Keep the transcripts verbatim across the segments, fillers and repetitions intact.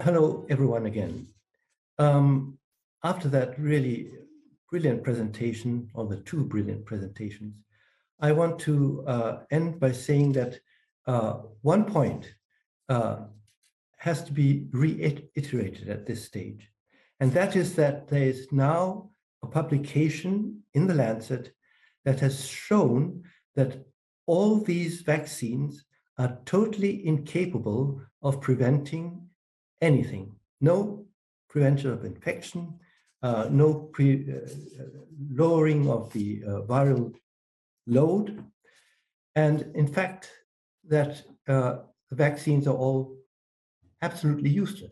hello, everyone, again. Um, after that really brilliant presentation, or the two brilliant presentations, I want to uh, end by saying that uh, one point uh, has to be reiterated at this stage. And that is that there is now a publication in The Lancet that has shown that all these vaccines are totally incapable of preventing anything. No prevention of infection, uh, no pre, uh, lowering of the uh, viral load. And in fact, that uh, the vaccines are all absolutely useless.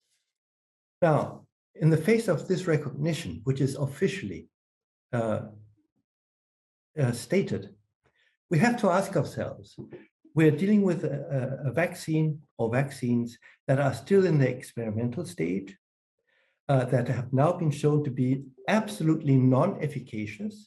Now, in the face of this recognition, which is officially uh, uh, stated, we have to ask ourselves, we're dealing with a, a vaccine or vaccines that are still in the experimental stage, uh, that have now been shown to be absolutely non-efficacious.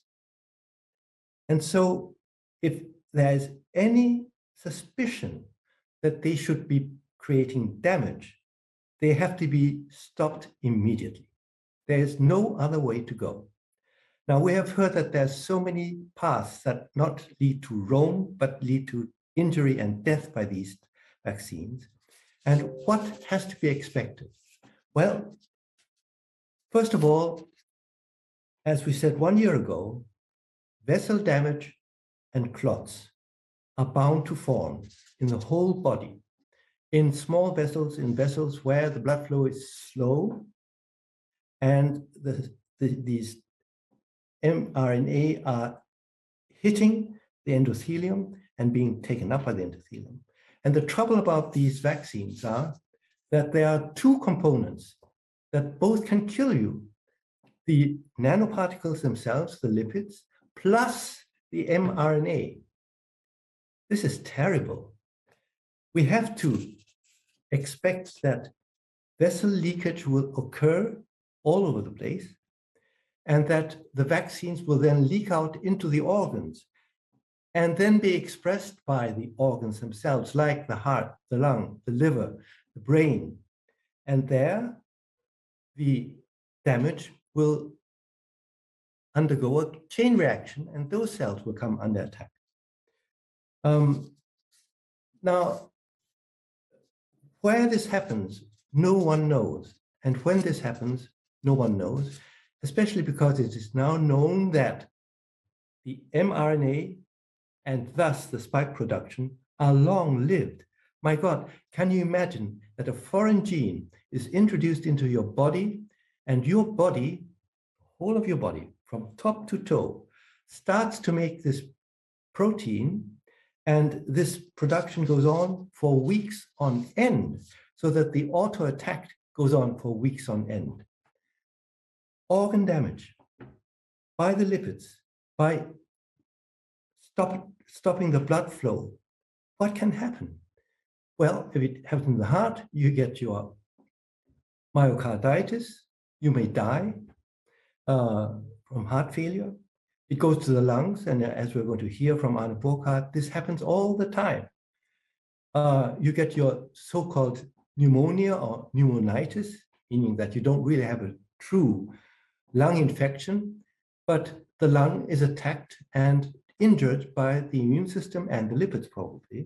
And so if there's any suspicion that they should be creating damage, they have to be stopped immediately. There is no other way to go. Now, we have heard that there's so many paths that not lead to Rome, but lead to injury and death by these vaccines. And what has to be expected? Well, first of all, as we said one year ago, vessel damage and clots are bound to form in the whole body, in small vessels, in vessels where the blood flow is slow, and the, the, these mRNA are hitting the endothelium and being taken up by the endothelium. And the trouble about these vaccines are that there are two components that both can kill you: the nanoparticles themselves, the lipids, plus the mRNA. This is terrible. We have to expect that vessel leakage will occur all over the place, and that the vaccines will then leak out into the organs and then be expressed by the organs themselves, like the heart, the lung, the liver, the brain. And there, the damage will undergo a chain reaction, and those cells will come under attack. Um, now, where this happens, no one knows. And when this happens, no one knows, especially because it is now known that the mRNA and thus the spike production are long-lived. My God, can you imagine that a foreign gene is introduced into your body, and your body, whole of your body, from top to toe, starts to make this protein, and this production goes on for weeks on end, so that the auto attack goes on for weeks on end. Organ damage by the lipids, by stop, stopping the blood flow. What can happen? Well, if it happens in the heart, you get your myocarditis, you may die uh, from heart failure. It goes to the lungs, and as we're going to hear from Arne Burkhardt, this happens all the time. Uh, you get your so-called pneumonia or pneumonitis, meaning that you don't really have a true lung infection, but the lung is attacked and injured by the immune system and the lipids probably.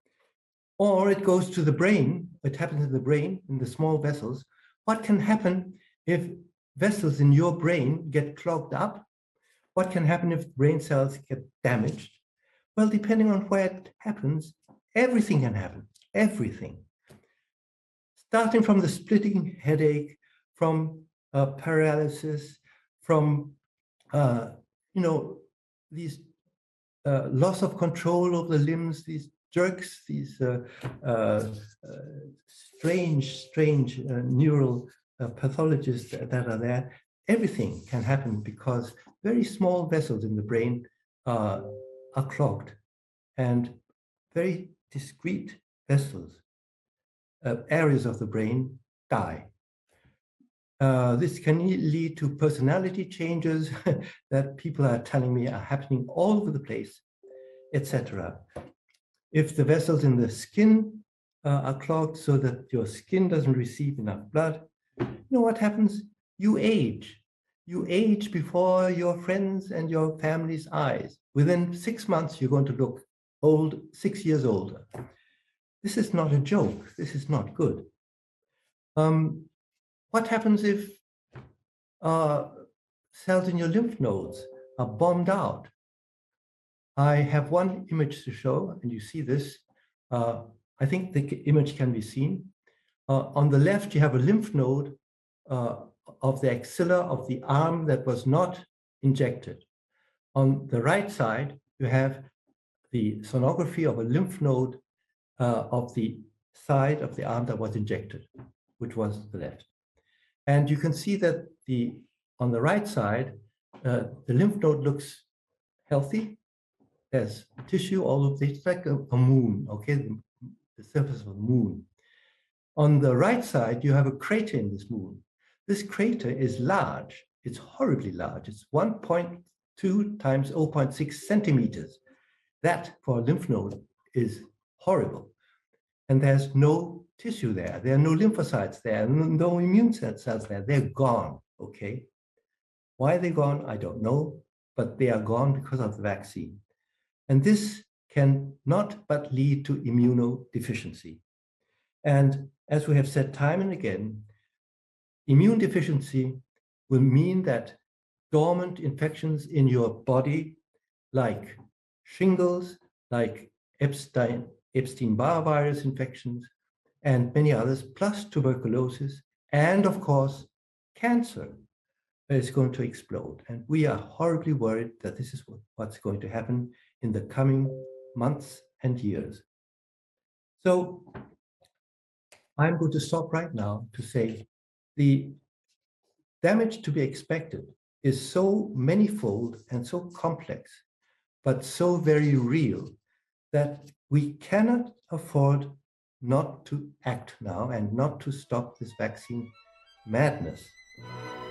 Or it goes to the brain, it happens in the brain, in the small vessels. What can happen if vessels in your brain get clogged up? What can happen if brain cells get damaged? Well, depending on where it happens, everything can happen, everything. Starting from the splitting headache, from uh, paralysis, from, uh, you know, these uh, loss of control of the limbs, these jerks, these uh, uh, uh, strange, strange uh, neural uh, pathologies that, that are there. Everything can happen because very small vessels in the brain uh, are clogged, and very discrete vessels, uh, areas of the brain die. Uh, this can lead to personality changes that people are telling me are happening all over the place, et cetera. If the vessels in the skin uh, are clogged so that your skin doesn't receive enough blood. You know what happens? You age. You age before your friends and your family's eyes. Within six months, you're going to look old, six years older. This is not a joke. This is not good. Um, what happens if uh, cells in your lymph nodes are bombed out? I have one image to show, and you see this. Uh, I think the image can be seen. Uh, on the left, you have a lymph node uh, of the axilla of the arm that was not injected. On the right side, you have the sonography of a lymph node uh, of the side of the arm that was injected, which was the left. And you can see that the on the right side, uh, the lymph node looks healthy. There's tissue, all of this, like a, a moon, okay, the, the surface of a moon. On the right side, you have a crater in this moon. This crater is large. It's horribly large. It's one point two times zero point six centimeters. That, for a lymph node, is horrible. And there's no tissue there. There are no lymphocytes there, no immune cells there. They're gone, okay? Why they're gone, I don't know, but they are gone because of the vaccine. And this can not but lead to immunodeficiency. And as we have said time and again, immune deficiency will mean that dormant infections in your body, like shingles, like Epstein, Epstein-Barr virus infections, and many others, plus tuberculosis, and of course, cancer, is going to explode. And we are horribly worried that this is what's going to happen in the coming months and years. So I'm going to stop right now to say the damage to be expected is so manifold and so complex, but so very real that we cannot afford not to act now and not to stop this vaccine madness.